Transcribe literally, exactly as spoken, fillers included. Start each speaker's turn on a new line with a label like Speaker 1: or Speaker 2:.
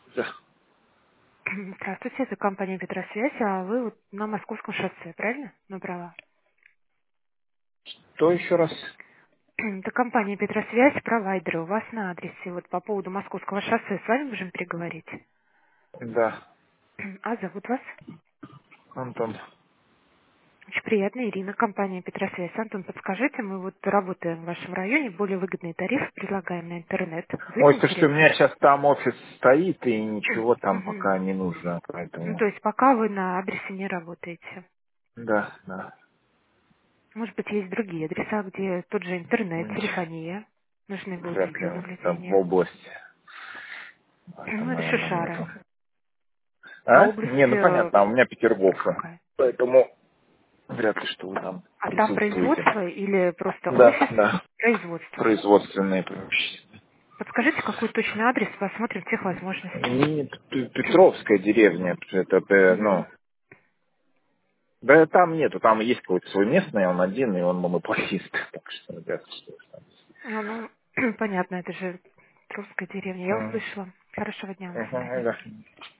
Speaker 1: Да.
Speaker 2: Здравствуйте, это компания Петросвязь, а вы вот на Московском шоссе, правильно? Набрала.
Speaker 1: То еще раз?
Speaker 2: Это компания Петросвязь, провайдеры. У вас на адресе вот по поводу Московского шоссе с вами можем переговорить.
Speaker 1: Да.
Speaker 2: А зовут вас?
Speaker 1: Антон.
Speaker 2: Очень приятно, Ирина, компания Петросвязь. Антон, подскажите, мы вот работаем в вашем районе, более выгодные тарифы предлагаем на интернет. Вы
Speaker 1: Ой, слушайте, у меня
Speaker 2: заинтересованы?
Speaker 1: сейчас там офис стоит, и ничего там
Speaker 2: Мгм.
Speaker 1: пока не нужно,
Speaker 2: Ну,
Speaker 1: поэтому...
Speaker 2: то есть пока вы на адресе не работаете.
Speaker 1: Да, да.
Speaker 2: Может быть, есть другие адреса, где тот же интернет,
Speaker 1: М,
Speaker 2: телефония. Нужны будут
Speaker 1: Вряд ли. Там в
Speaker 2: видеонаблюдения.
Speaker 1: области.
Speaker 2: Ну,
Speaker 1: Там,
Speaker 2: это
Speaker 1: наверное,
Speaker 2: Шишара.
Speaker 1: нету.
Speaker 2: А
Speaker 1: А? Не,
Speaker 2: область
Speaker 1: ну
Speaker 2: э,
Speaker 1: понятно, а у меня Петергофа.
Speaker 2: какая?
Speaker 1: Поэтому вряд ли, что вы там
Speaker 2: А там
Speaker 1: присутствуете.
Speaker 2: производство или просто
Speaker 1: Да,
Speaker 2: офис
Speaker 1: да.
Speaker 2: производства?
Speaker 1: Производственные помещения.
Speaker 2: Подскажите, какой точный адрес, посмотрим тех возможностей.
Speaker 1: Нет, П- Петровская деревня. Это, э,
Speaker 2: Мгм.
Speaker 1: ну, да там нету, там есть какой-то свой местный, он один, и он монополист. Так что, ребята, что вы там.
Speaker 2: А, ну, понятно, это же русская деревня. Я
Speaker 1: Мгм.
Speaker 2: услышала. Хорошего дня, до
Speaker 1: Мгм,
Speaker 2: свидания.
Speaker 1: да.